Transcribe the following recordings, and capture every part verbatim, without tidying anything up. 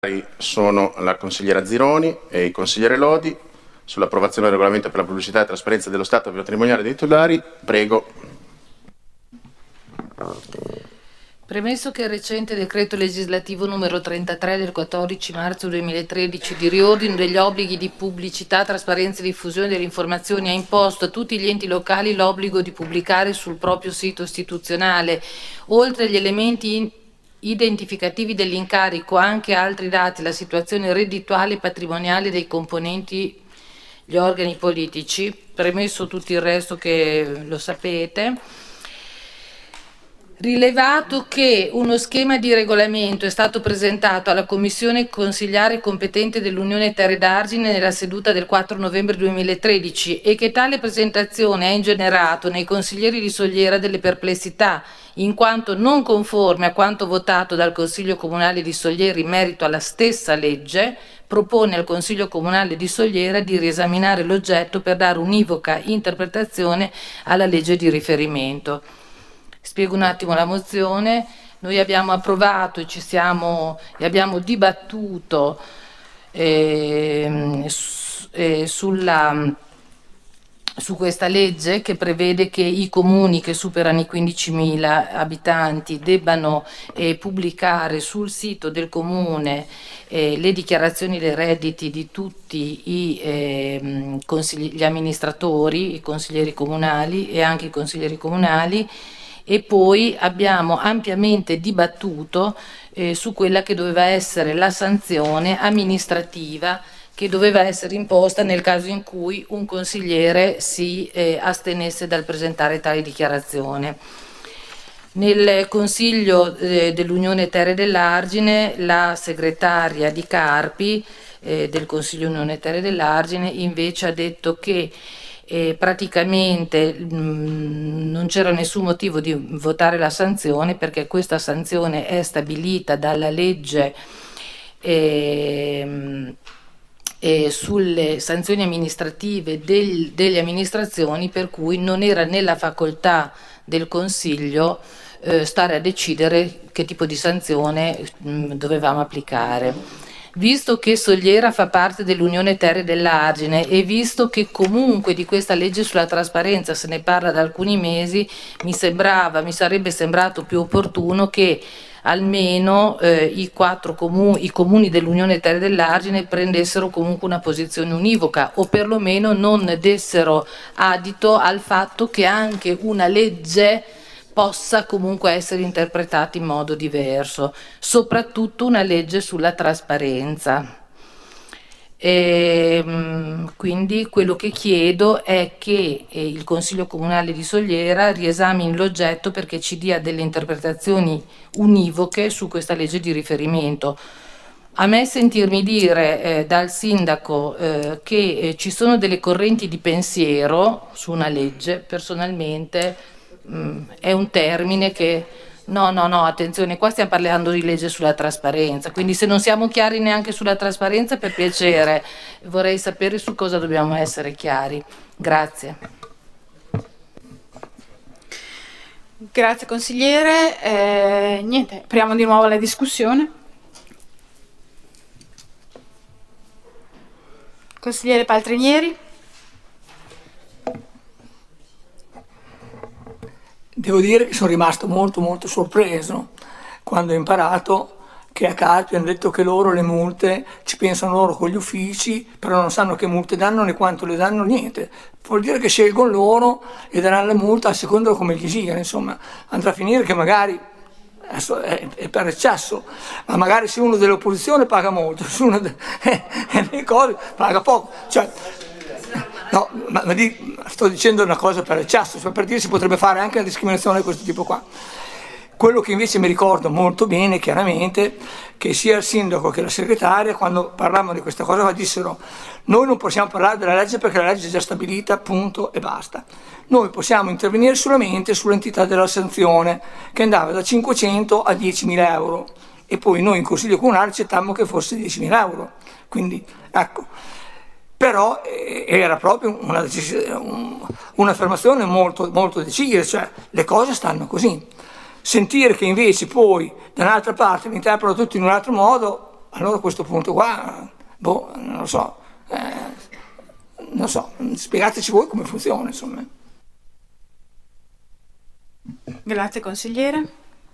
Sono la consigliera Zironi e il consigliere Lodi sull'approvazione del regolamento per la pubblicità e trasparenza dello Stato patrimoniale dei titolari. Prego. Premesso che il recente decreto legislativo numero trentatré del quattordici marzo duemilatredici di riordino degli obblighi di pubblicità, trasparenza e diffusione delle informazioni ha imposto a tutti gli enti locali l'obbligo di pubblicare sul proprio sito istituzionale, oltre agli elementi in identificativi dell'incarico, anche altri dati, la situazione reddituale e patrimoniale dei componenti gli organi politici, premesso tutto il resto che lo sapete. Rilevato che uno schema di regolamento è stato presentato alla Commissione consigliare competente dell'Unione Terre d'Argine nella seduta del quattro novembre duemilatredici e che tale presentazione ha ingenerato nei consiglieri di Sogliera delle perplessità, in quanto non conforme a quanto votato dal Consiglio Comunale di Sogliera in merito alla stessa legge, propone al Consiglio Comunale di Sogliera di riesaminare l'oggetto per dare univoca interpretazione alla legge di riferimento. Spiego un attimo la mozione. Noi abbiamo approvato e ci siamo e abbiamo dibattuto eh, eh, sulla, su questa legge che prevede che i comuni che superano i quindicimila abitanti debbano eh, pubblicare sul sito del comune eh, le dichiarazioni dei redditi di tutti i, eh, consigli- gli amministratori, i consiglieri comunali e anche i consiglieri comunali. E poi abbiamo ampiamente dibattuto eh, su quella che doveva essere la sanzione amministrativa che doveva essere imposta nel caso in cui un consigliere si eh, astenesse dal presentare tale dichiarazione. Nel Consiglio eh, dell'Unione Terre dell'Argine la segretaria di Carpi eh, del Consiglio Unione Terre dell'Argine invece ha detto che E praticamente mh, non c'era nessun motivo di votare la sanzione perché questa sanzione è stabilita dalla legge eh, eh, sulle sanzioni amministrative del, delle amministrazioni, per cui non era nella facoltà del Consiglio eh, stare a decidere che tipo di sanzione mh, dovevamo applicare. Visto che Sogliera fa parte dell'Unione Terre dell'Argine e visto che comunque di questa legge sulla trasparenza se ne parla da alcuni mesi, mi sembrava, mi sarebbe sembrato più opportuno che almeno eh, i quattro comuni, i comuni dell'Unione Terre dell'Argine prendessero comunque una posizione univoca o perlomeno non dessero adito al fatto che anche una legge possa comunque essere interpretata in modo diverso, soprattutto una legge sulla trasparenza. E, quindi quello che chiedo è che eh, il Consiglio Comunale di Sogliera riesamini l'oggetto perché ci dia delle interpretazioni univoche su questa legge di riferimento. A me sentirmi dire eh, dal sindaco eh, che eh, ci sono delle correnti di pensiero su una legge, personalmente è un termine che no, no, no, attenzione, qua stiamo parlando di legge sulla trasparenza, quindi se non siamo chiari neanche sulla trasparenza, per piacere, vorrei sapere su cosa dobbiamo essere chiari. Grazie. Grazie consigliere. Eh, niente, apriamo di nuovo la discussione. Consigliere Paltrinieri. Devo dire che sono rimasto molto molto sorpreso quando ho imparato che a Carpi hanno detto che loro le multe ci pensano loro con gli uffici, però non sanno che multe danno né quanto le danno, niente. Vuol dire che scelgono loro e daranno la multa a seconda come gli gira, insomma. Andrà a finire che magari adesso è, è per eccesso, ma magari se uno dell'opposizione paga molto, se uno delle cose paga poco. Cioè, no, ma, ma di, sto dicendo una cosa per eccesso, cioè per dire si potrebbe fare anche una discriminazione di questo tipo qua. Quello che invece mi ricordo molto bene, chiaramente, che sia il sindaco che la segretaria, quando parlavano di questa cosa, dissero: noi non possiamo parlare della legge perché la legge è già stabilita, punto e basta. Noi possiamo intervenire solamente sull'entità della sanzione, che andava da cinquecento a diecimila euro, e poi noi in Consiglio Comunale accettammo che fosse diecimila euro. Quindi, ecco. Però eh, era proprio una un, un'affermazione molto, molto decisa, cioè le cose stanno così. Sentire che invece poi da un'altra parte mi interpretano tutti in un altro modo allora a questo punto qua, boh, non lo so, eh, non so, spiegateci voi come funziona, insomma. Grazie consigliere.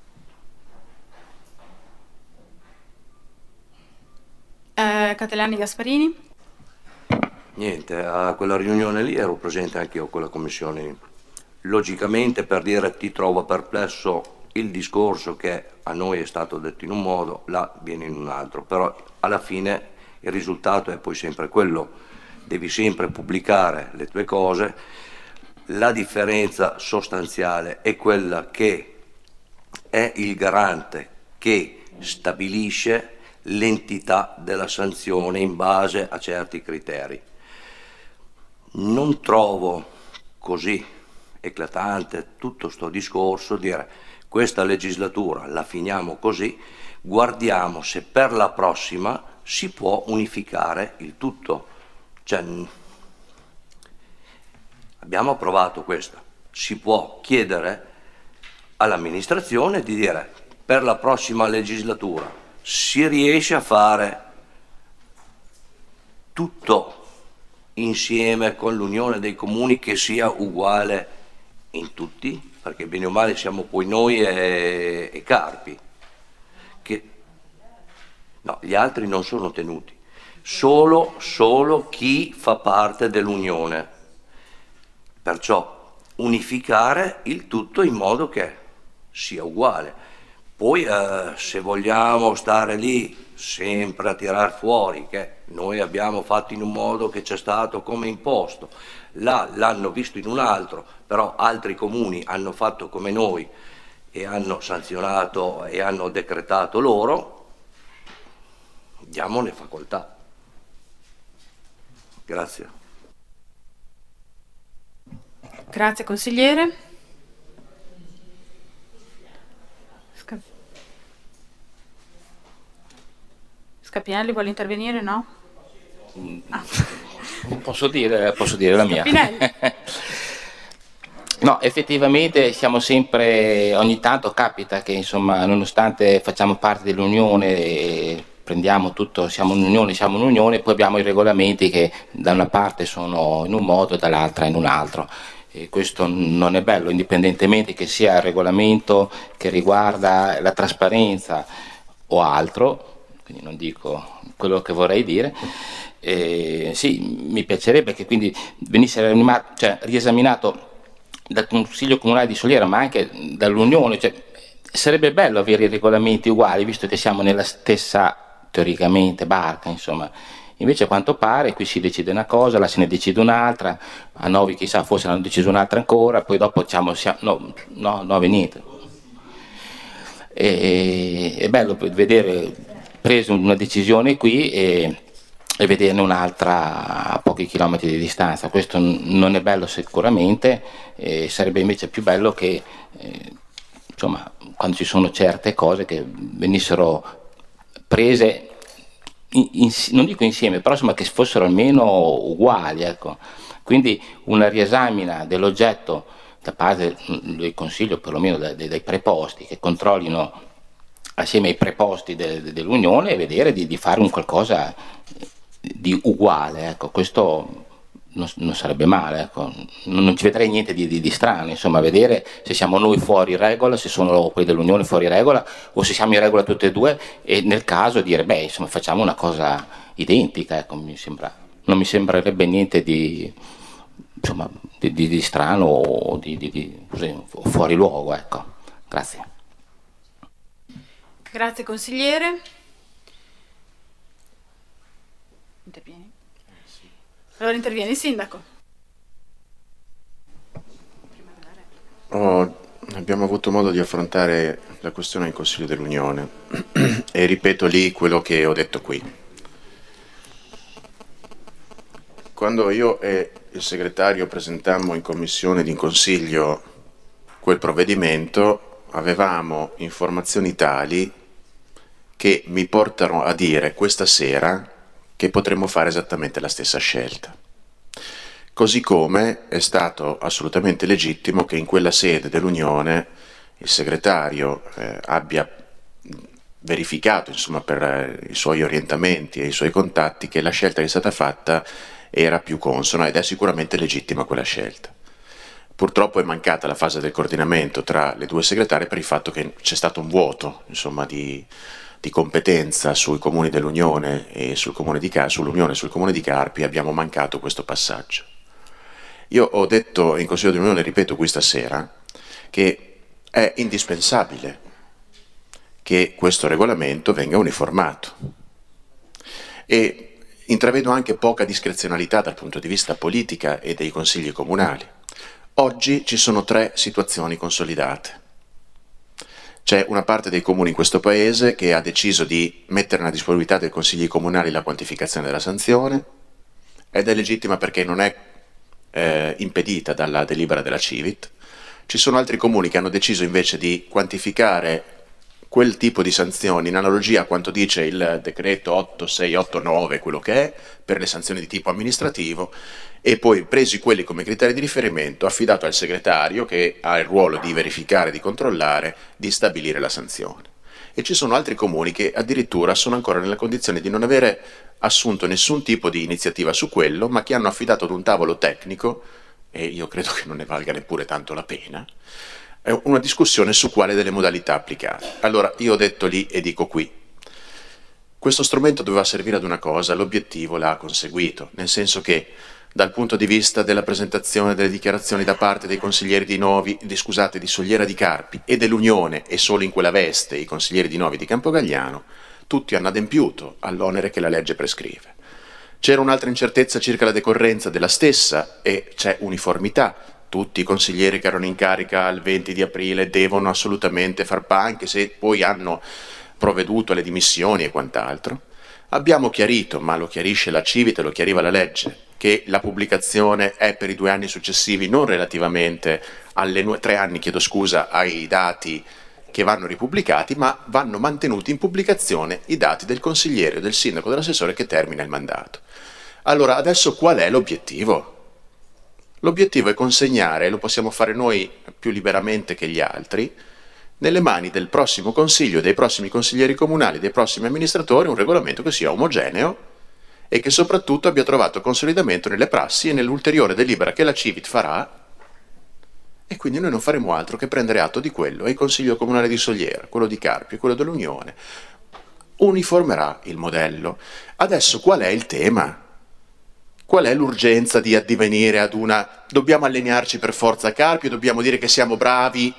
Eh, Catellani Gasparini. Niente, a quella riunione lì ero presente anche io con la commissione. Logicamente, per dire ti trovo perplesso il discorso che a noi è stato detto in un modo, là viene in un altro, però alla fine il risultato è poi sempre quello, devi sempre pubblicare le tue cose. La differenza sostanziale è quella che è il garante che stabilisce l'entità della sanzione in base a certi criteri. Non trovo così eclatante tutto sto discorso dire questa legislatura la finiamo così, guardiamo se per la prossima si può unificare il tutto. Cioè, abbiamo approvato questo, si può chiedere all'amministrazione di dire per la prossima legislatura si riesce a fare tutto insieme con l'unione dei comuni che sia uguale in tutti, perché bene o male siamo poi noi e, e Carpi, che no, gli altri non sono tenuti, solo, solo chi fa parte dell'unione, perciò unificare il tutto in modo che sia uguale. Poi eh, se vogliamo stare lì sempre a tirar fuori che noi abbiamo fatto in un modo che c'è stato come imposto, là l'hanno visto in un altro, però altri comuni hanno fatto come noi e hanno sanzionato e hanno decretato loro, diamone facoltà. Grazie. Grazie consigliere. Sca- Scappinelli vuole intervenire, no? Ah. Posso dire, posso dire la mia? Scappinelli. No, effettivamente siamo sempre, ogni tanto capita che insomma nonostante facciamo parte dell'Unione e prendiamo tutto, siamo un'unione, siamo un'unione, poi abbiamo i regolamenti che da una parte sono in un modo e dall'altra in un altro. E questo non è bello, indipendentemente che sia il regolamento che riguarda la trasparenza o altro, quindi non dico quello che vorrei dire. Eh, sì, mi piacerebbe che quindi venisse rianimato, cioè, riesaminato dal Consiglio Comunale di Soliera, ma anche dall'Unione, cioè, sarebbe bello avere i regolamenti uguali, visto che siamo nella stessa, teoricamente, barca, insomma. Invece a quanto pare qui si decide una cosa, là se ne decide un'altra, a Novi chissà forse ne hanno deciso un'altra ancora, poi dopo diciamo, siamo, no, no, Novi niente. E, è bello vedere preso una decisione qui e e vederne un'altra a pochi chilometri di distanza. Questo non è bello sicuramente, eh, sarebbe invece più bello che eh, insomma, quando ci sono certe cose che venissero prese in, in, non dico insieme, però insomma che fossero almeno uguali, ecco. Quindi una riesamina dell'oggetto da parte del Consiglio, perlomeno dai, dai preposti, che controllino assieme ai preposti de, de, dell'Unione e vedere di, di fare un qualcosa di uguale, ecco. Questo non, non sarebbe male, ecco. non, non ci vedrei niente di, di, di strano, insomma, vedere se siamo noi fuori regola, se sono quelli dell'Unione fuori regola o se siamo in regola tutte e due, e nel caso dire beh insomma facciamo una cosa identica, ecco. Mi sembra, non mi sembrerebbe niente di, insomma, di, di, di strano o di, di, di così, fuori luogo, ecco. Grazie. Grazie consigliere. Intervieni? Allora interviene il sindaco. Oh, abbiamo avuto modo di affrontare la questione in Consiglio dell'Unione e ripeto lì quello che ho detto qui. Quando io e il segretario presentammo in commissione ed in consiglio quel provvedimento, avevamo informazioni tali che mi portano a dire questa sera che potremmo fare esattamente la stessa scelta. Così come è stato assolutamente legittimo che in quella sede dell'Unione il segretario eh, abbia verificato, insomma, per eh, i suoi orientamenti e i suoi contatti, che la scelta che è stata fatta era più consona ed è sicuramente legittima quella scelta. Purtroppo è mancata la fase del coordinamento tra le due segretarie per il fatto che c'è stato un vuoto, insomma, di, di competenza sui comuni dell'Unione e sul comune di Carpi, sull'Unione e sul comune di Carpi, abbiamo mancato questo passaggio. Io ho detto in Consiglio dell'Unione, ripeto qui stasera, che è indispensabile che questo regolamento venga uniformato e intravedo anche poca discrezionalità dal punto di vista politica e dei consigli comunali. Oggi ci sono tre situazioni consolidate. C'è una parte dei comuni in questo Paese che ha deciso di mettere nella disponibilità dei consigli comunali la quantificazione della sanzione ed è legittima perché non è eh, impedita dalla delibera della Civit. Ci sono altri comuni che hanno deciso invece di quantificare quel tipo di sanzioni in analogia a quanto dice il decreto otto sei otto nove, quello che è, per le sanzioni di tipo amministrativo, e poi presi quelli come criteri di riferimento, affidato al segretario che ha il ruolo di verificare, di controllare, di stabilire la sanzione. E ci sono altri comuni che addirittura sono ancora nella condizione di non avere assunto nessun tipo di iniziativa su quello, ma che hanno affidato ad un tavolo tecnico, e io credo che non ne valga neppure tanto la pena, una discussione su quale delle modalità applicare. Allora, io ho detto lì e dico qui, questo strumento doveva servire ad una cosa, l'obiettivo l'ha conseguito, nel senso che dal punto di vista della presentazione delle dichiarazioni da parte dei consiglieri di Novi, di, scusate, di Sogliera di Carpi e dell'Unione, e solo in quella veste i consiglieri di Novi di Campogagliano, tutti hanno adempiuto all'onere che la legge prescrive. C'era un'altra incertezza circa la decorrenza della stessa e c'è uniformità. Tutti i consiglieri che erano in carica il venti di aprile devono assolutamente far pa, anche se poi hanno provveduto alle dimissioni e quant'altro. Abbiamo chiarito, ma lo chiarisce la Civit e lo chiariva la legge, che la pubblicazione è per i due anni successivi, non relativamente alle nu- tre anni, chiedo scusa, ai dati che vanno ripubblicati, ma vanno mantenuti in pubblicazione i dati del consigliere, del sindaco, dell'assessore che termina il mandato. Allora, adesso qual è l'obiettivo? L'obiettivo è consegnare, e lo possiamo fare noi più liberamente che gli altri, nelle mani del prossimo consiglio, dei prossimi consiglieri comunali, dei prossimi amministratori, un regolamento che sia omogeneo e che soprattutto abbia trovato consolidamento nelle prassi e nell'ulteriore delibera che la Civit farà, e quindi noi non faremo altro che prendere atto di quello, e il Consiglio Comunale di Sogliera, quello di Carpi e quello dell'Unione uniformerà il modello. Adesso qual è il tema? Qual è l'urgenza di addivenire ad una dobbiamo allinearci per forza a Carpi, dobbiamo dire che siamo bravi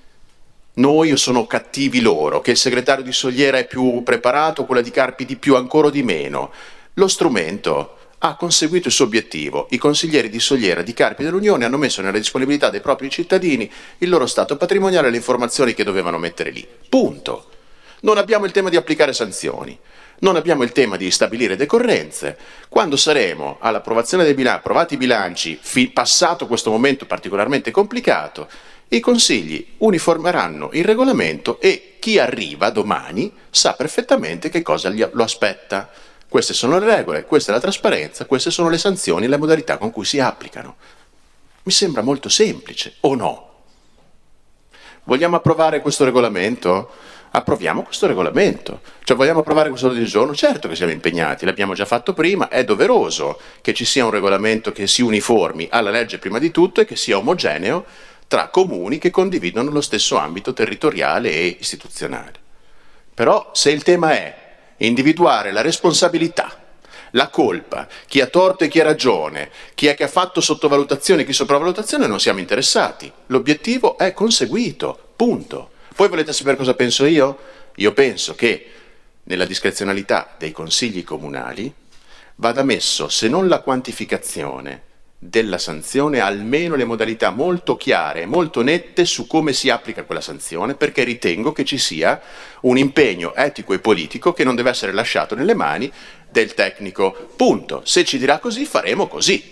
noi o sono cattivi loro, che il segretario di Sogliera è più preparato, quella di Carpi di più ancora o di meno? Lo strumento ha conseguito il suo obiettivo. I consiglieri di Sogliera, di Carpi e dell'Unione hanno messo nella disponibilità dei propri cittadini il loro stato patrimoniale e le informazioni che dovevano mettere lì. Punto. Non abbiamo il tema di applicare sanzioni, non abbiamo il tema di stabilire decorrenze. Quando saremo all'approvazione dei bilanci, approvati i bilanci, fi- passato questo momento particolarmente complicato, i consigli uniformeranno il regolamento e chi arriva domani sa perfettamente che cosa gli- lo aspetta. Queste sono le regole, questa è la trasparenza, queste sono le sanzioni e le modalità con cui si applicano. Mi sembra molto semplice, o no? Vogliamo approvare questo regolamento? Approviamo questo regolamento. Cioè, vogliamo approvare questo ordine del giorno? Certo che siamo impegnati, l'abbiamo già fatto prima, è doveroso che ci sia un regolamento che si uniformi alla legge prima di tutto e che sia omogeneo tra comuni che condividono lo stesso ambito territoriale e istituzionale. Però se il tema è individuare la responsabilità, la colpa, chi ha torto e chi ha ragione, chi è che ha fatto sottovalutazione e chi sopravvalutazione, non siamo interessati. L'obiettivo è conseguito, punto. Poi volete sapere cosa penso io? Io penso che nella discrezionalità dei consigli comunali vada messo, se non la quantificazione della sanzione, almeno le modalità molto chiare e molto nette su come si applica quella sanzione, perché ritengo che ci sia un impegno etico e politico che non deve essere lasciato nelle mani del tecnico. Punto. Se ci dirà così, faremo così.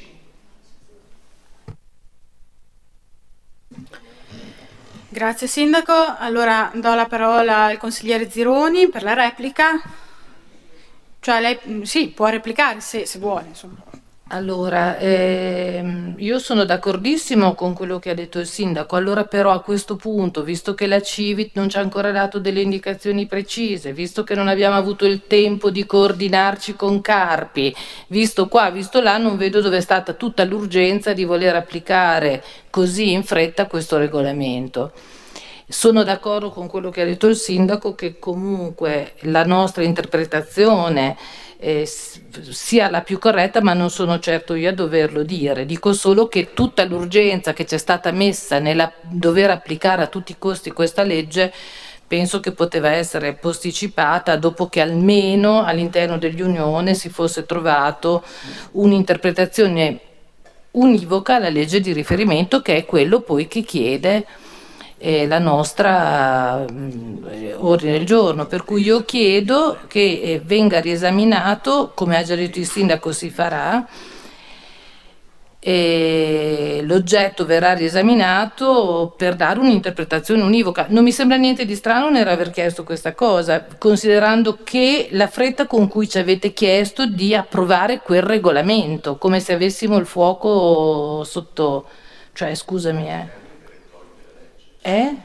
Grazie Sindaco. Allora do la parola al consigliere Zironi per la replica. Cioè lei sì, può replicare se, se vuole, insomma. Allora, ehm, io sono d'accordissimo con quello che ha detto il sindaco, allora però a questo punto, visto che la Civit non ci ha ancora dato delle indicazioni precise, visto che non abbiamo avuto il tempo di coordinarci con Carpi, visto qua, visto là, non vedo dove è stata tutta l'urgenza di voler applicare così in fretta questo regolamento. Sono d'accordo con quello che ha detto il sindaco, che comunque la nostra interpretazione eh, sia la più corretta, ma non sono certo io a doverlo dire. Dico solo che tutta l'urgenza che c'è stata messa nel dover applicare a tutti i costi questa legge penso che poteva essere posticipata dopo che almeno all'interno dell'Unione si fosse trovato un'interpretazione univoca alla legge di riferimento, che è quello poi che chiede eh, la nostra mh, ordine del giorno, per cui io chiedo che eh, venga riesaminato, come ha già detto il sindaco si farà, e l'oggetto verrà riesaminato per dare un'interpretazione univoca. Non mi sembra niente di strano nell'aver chiesto questa cosa, considerando che la fretta con cui ci avete chiesto di approvare quel regolamento, come se avessimo il fuoco sotto, cioè scusami eh Eh?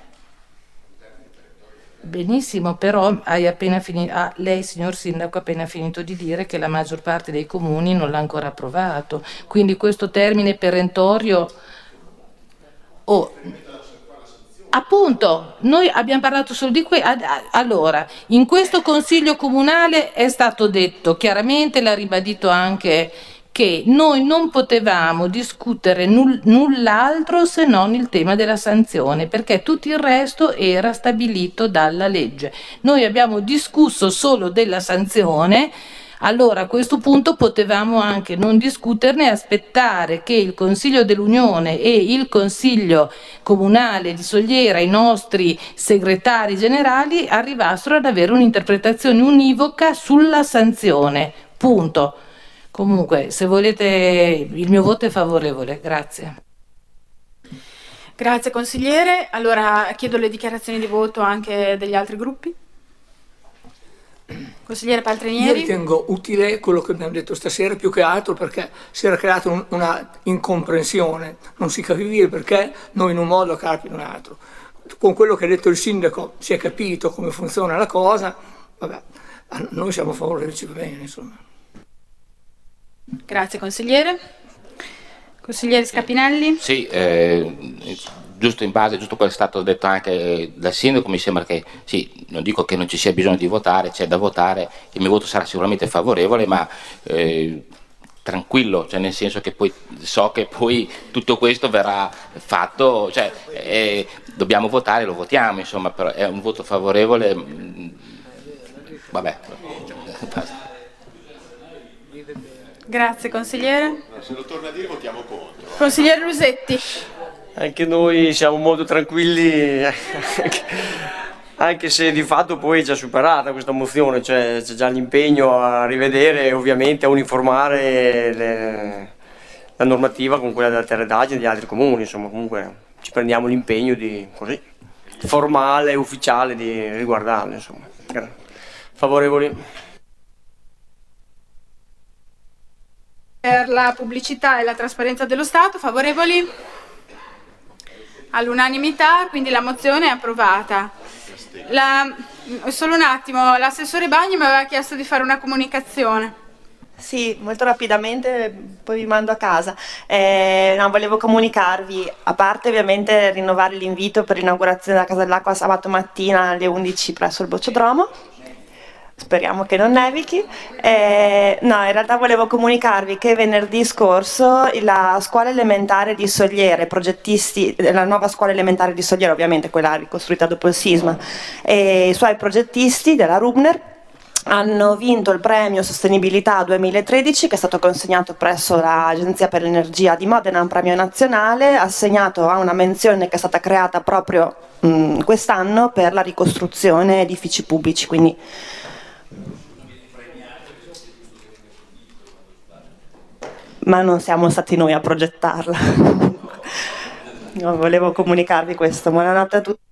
Benissimo, però hai appena finito, ah, lei signor Sindaco ha appena finito di dire che la maggior parte dei comuni non l'ha ancora approvato, quindi questo termine perentorio, oh, appunto, noi abbiamo parlato solo di questo. Allora, in questo Consiglio Comunale è stato detto chiaramente, l'ha ribadito anche, che noi non potevamo discutere null- null'altro se non il tema della sanzione, perché tutto il resto era stabilito dalla legge. Noi abbiamo discusso solo della sanzione, allora a questo punto potevamo anche non discuterne e aspettare che il Consiglio dell'Unione e il Consiglio Comunale di Sogliera, i nostri segretari generali, arrivassero ad avere un'interpretazione univoca sulla sanzione. Punto. Comunque, se volete, il mio voto è favorevole, grazie. Grazie consigliere. Allora chiedo le dichiarazioni di voto anche degli altri gruppi. Consigliere Io Paltrinieri. ritengo utile quello che abbiamo detto stasera, più che altro perché si era creata un, una incomprensione, non si capiva il perché noi in un modo, Carpi in un altro. Con quello che ha detto il sindaco si è capito come funziona la cosa, vabbè, noi siamo favorevoli, ci va bene, insomma. Grazie consigliere. Consigliere Scapinelli. Sì, eh, giusto in base, giusto quello che è stato detto anche dal sindaco, mi sembra che sì, non dico che non ci sia bisogno di votare, c'è da votare, il mio voto sarà sicuramente favorevole, ma eh, tranquillo, cioè nel senso che poi so che poi tutto questo verrà fatto, cioè eh, dobbiamo votare, lo votiamo, insomma, però è un voto favorevole, mh, vabbè, basta. Grazie consigliere. Se lo torna a dire votiamo contro. Consigliere Lusetti. Anche noi siamo molto tranquilli, anche se di fatto poi è già superata questa mozione, cioè c'è già l'impegno a rivedere e ovviamente a uniformare le, la normativa con quella della terra d'agine degli altri comuni, insomma comunque ci prendiamo l'impegno di, così, formale e ufficiale di riguardarle, insomma. Favorevoli. Per la pubblicità e la trasparenza dello Stato, favorevoli? All'unanimità, quindi la mozione è approvata. La, solo un attimo, l'assessore Bagni mi aveva chiesto di fare una comunicazione. Sì, molto rapidamente, poi vi mando a casa. Eh, no, volevo comunicarvi, a parte ovviamente rinnovare l'invito per l'inaugurazione della Casa dell'Acqua sabato mattina alle undici presso il Bocciodromo. Speriamo che non nevichi. Eh, no, in realtà volevo comunicarvi che venerdì scorso la scuola elementare di Sogliere, progettisti, la nuova scuola elementare di Sogliere, ovviamente quella ricostruita dopo il sisma, e i suoi progettisti della Rubner hanno vinto il premio Sostenibilità duemilatredici, che è stato consegnato presso l'Agenzia per l'Energia di Modena, un premio nazionale assegnato a una menzione che è stata creata proprio mh, quest'anno per la ricostruzione di edifici pubblici, quindi ma non siamo stati noi a progettarla. No, volevo comunicarvi questo. Buonanotte a tutti.